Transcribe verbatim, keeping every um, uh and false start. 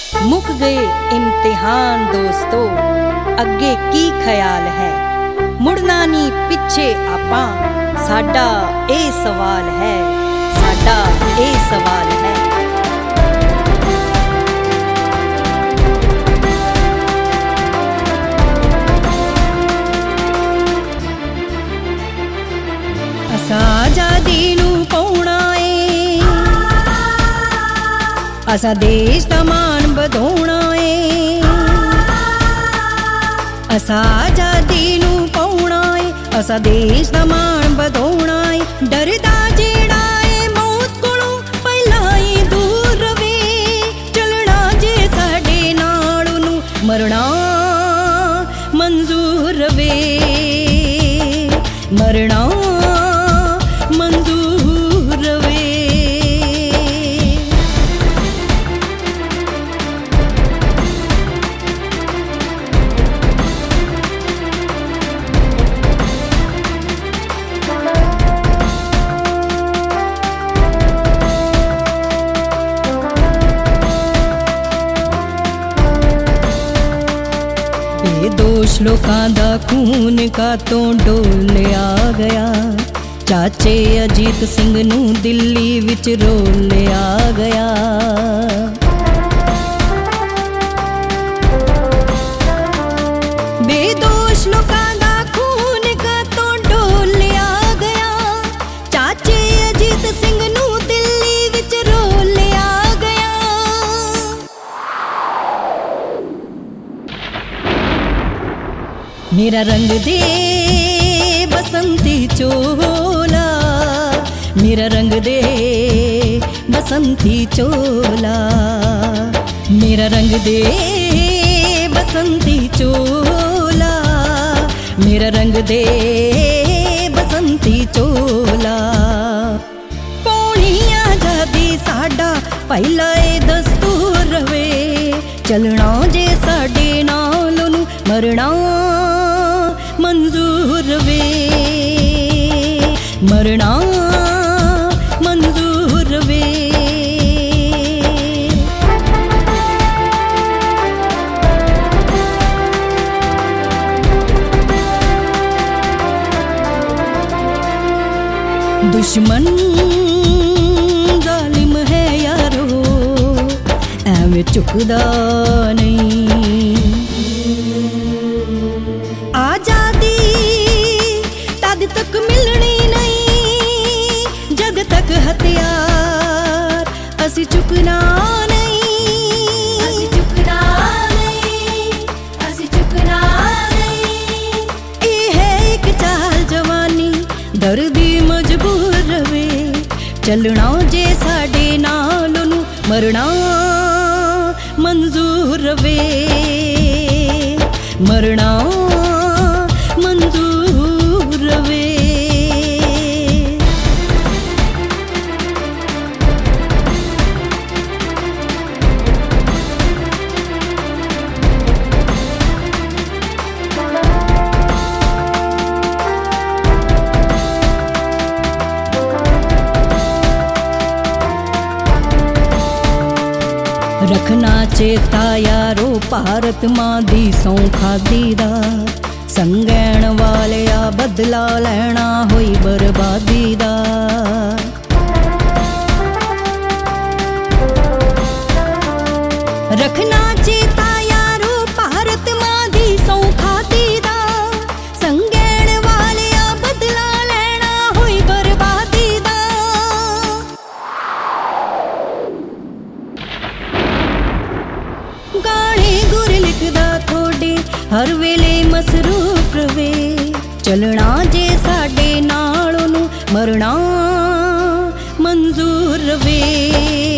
मुक गए इम्तिहान दोस्तों, अगे की ख्याल है। मुड़ना नी पिछे आपां, साडा ए सवाल है, साडा ए सवाल है। असा आजादी नू पाउणा ए, असा देश दा मान बधाउणा ए। असा आजादी नू पाउणा ए, असा देश दा मान बधाउणा ए। डरदा जेड़ा ए मौत कोलों पहला ही दूर रवे, चलना जे साडे नाल नू मरना मंजूर रवे, मरना मंजूर रवे। बेदोश लोकां दा खून का तो डोलिया गया, चाचे अजीत सिंह नू दिल्ली विच रोलिया गया। बेदोश लोकां दा खून का तो डोलिया गया, चाचे अजीत सिंह नू दिल्ली विच रोलिया गया। मेरा रंग दे बसंती चोला, मेरा रंग दे बसंती चोला, मेरा रंग दे बसंती चोला, मेरा रंग दे बसंती चोला। पौनी आजादी साडा पहला ए दस्तूर रवे, चलना जे साडे नाल नू मरना मंजूर रवे, मरना मंजूर रवे। दुश्मन जालिम है यारो, एवें चुकदा नहीं। आजादी तद तक मिलनी नहीं, जद तक हथियार असी चुकना नहीं, असी चुकना नहीं, असी चुकना नहीं। ये है एक चाल जवानी, दर्दी मजबूर रवे, चलना जे साडे नाल नू मरना मंजूर रवे, मरना मंजूर रवे। रखना चेता यारो भारत मां दी सौं खादी दा, संगैण वालिया बदला लेना होई बर्बादी दा। रखना चेता यारो भारत मां दी सौं खादी दा, संगैण वालिया बदला लेना होई बर्बादी दा। गाने गुर लिखदा थोड़े हर वेले मसरूफ रवे, चलना जे साडे नाल नू मरना मंजूर रवे।